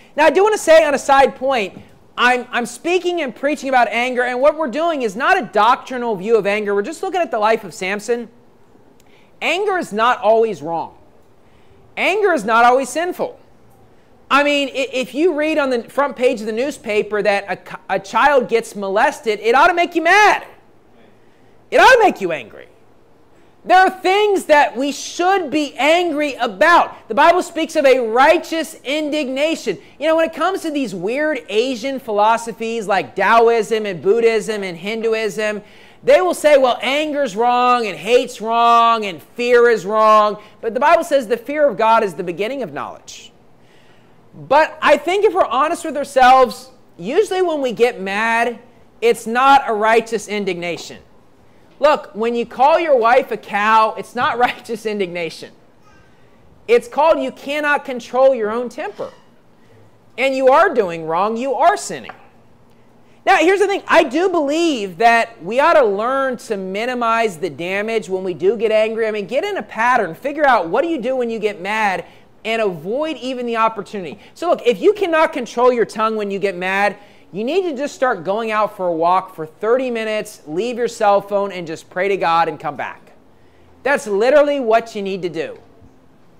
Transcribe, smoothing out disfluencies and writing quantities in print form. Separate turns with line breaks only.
Now, I do want to say on a side point, I'm speaking and preaching about anger, and what we're doing is not a doctrinal view of anger. We're just looking at the life of Samson. Anger is not always wrong. Anger is not always sinful. I mean, if you read on the front page of the newspaper that a child gets molested, it ought to make you mad. It ought to make you angry. There are things that we should be angry about. The Bible speaks of a righteous indignation. You know, when it comes to these weird Asian philosophies like Taoism and Buddhism and Hinduism, they will say, well, anger's wrong and hate's wrong and fear is wrong. But the Bible says the fear of God is the beginning of knowledge. But I think if we're honest with ourselves, usually when we get mad, it's not a righteous indignation. Look, when you call your wife a cow, it's not righteous indignation. It's called you cannot control your own temper. And you are doing wrong. You are sinning. Now, here's the thing. I do believe that we ought to learn to minimize the damage when we do get angry. I mean, get in a pattern. Figure out what do you do when you get mad and avoid even the opportunity. So look, if you cannot control your tongue when you get mad, you need to just start going out for a walk for 30 minutes, leave your cell phone, and just pray to God and come back. That's literally what you need to do.